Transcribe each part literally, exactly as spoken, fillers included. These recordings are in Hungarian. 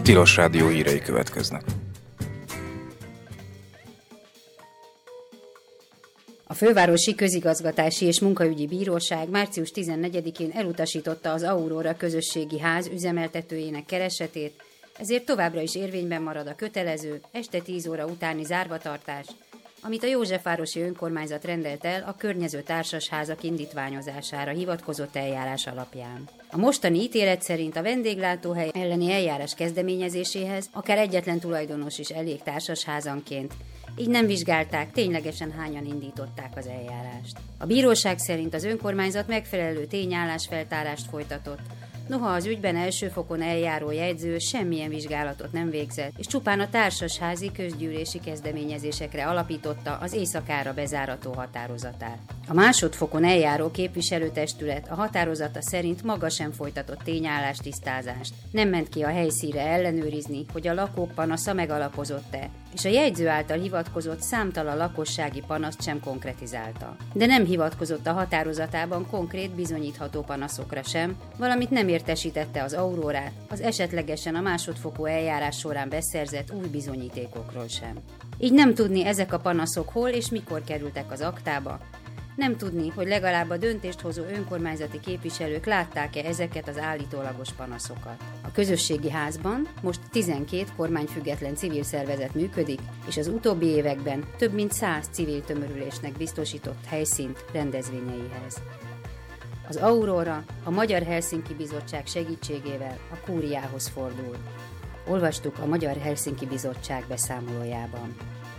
Tilos Rádió hírei következnek. A Fővárosi Közigazgatási és Munkaügyi Bíróság március tizennegyedikén elutasította az Aurora közösségi ház üzemeltetőjének keresetét, ezért továbbra is érvényben marad a kötelező, este tíz óra utáni zárvatartás, amit a Józsefvárosi Önkormányzat rendelt el a környező társasházak indítványozására hivatkozott eljárás alapján. A mostani ítélet szerint a vendéglátóhely elleni eljárás kezdeményezéséhez akár egyetlen tulajdonos is elég társasházanként, így nem vizsgálták, ténylegesen hányan indították az eljárást. A bíróság szerint az önkormányzat megfelelő tényállásfeltárást folytatott, noha az ügyben első fokon eljáró jegyző semmilyen vizsgálatot nem végzett, és csupán a társasházi közgyűlési kezdeményezésekre alapította az éjszakára bezárató határozatát. A másodfokon eljáró képviselőtestület a határozata szerint maga sem folytatott tényállástisztázást, nem ment ki a helyszínre ellenőrizni, hogy a lakók panasza megalapozott-e, és a jegyző által hivatkozott számtalan lakossági panaszt sem konkretizálta. De nem hivatkozott a határozatában konkrét bizonyítható panaszokra sem, valamint nem értesítette az Aurórát az esetlegesen a másodfokú eljárás során beszerzett új bizonyítékokról sem. Így nem tudni, ezek a panaszok hol és mikor kerültek az aktába, nem tudni, hogy legalább a döntést hozó önkormányzati képviselők látták-e ezeket az állítólagos panaszokat. A közösségi házban most tizenkét kormányfüggetlen civil szervezet működik, és az utóbbi években több mint száz civil tömörülésnek biztosított helyszínt rendezvényeihez. Az Aurora a Magyar Helsinki Bizottság segítségével a kúriához fordul. Olvastuk a Magyar Helsinki Bizottság beszámolójában.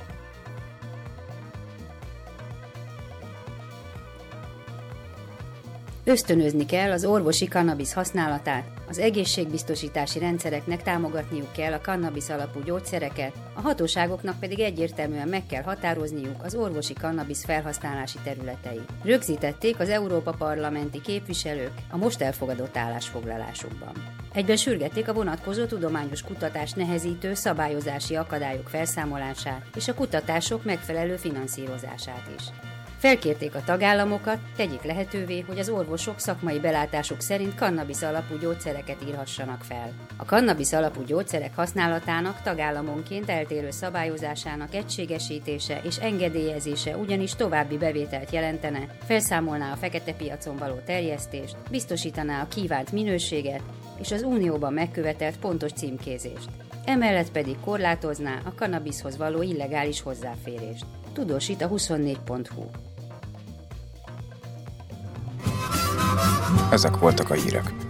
Ösztönözni kell az orvosi kannabisz használatát, az egészségbiztosítási rendszereknek támogatniuk kell a kannabisz alapú gyógyszereket, a hatóságoknak pedig egyértelműen meg kell határozniuk az orvosi kannabisz felhasználási területeit. Rögzítették az Európa parlamenti képviselők a most elfogadott állásfoglalásukban. Egyben sürgették a vonatkozó tudományos kutatást nehezítő szabályozási akadályok felszámolását és a kutatások megfelelő finanszírozását is. Felkérték a tagállamokat, tegyék lehetővé, hogy az orvosok szakmai belátásuk szerint kannabisz alapú gyógyszereket írhassanak fel. A kannabisz alapú gyógyszerek használatának tagállamonként eltérő szabályozásának egységesítése és engedélyezése ugyanis további bevételt jelentene, felszámolná a fekete piacon való terjesztést, biztosítaná a kívánt minőséget és az unióban megkövetelt pontos címkézést. Emellett pedig korlátozná a kannabiszhoz való illegális hozzáférést. Tudósít a huszonnégy pont hu. Ezek voltak a hírek.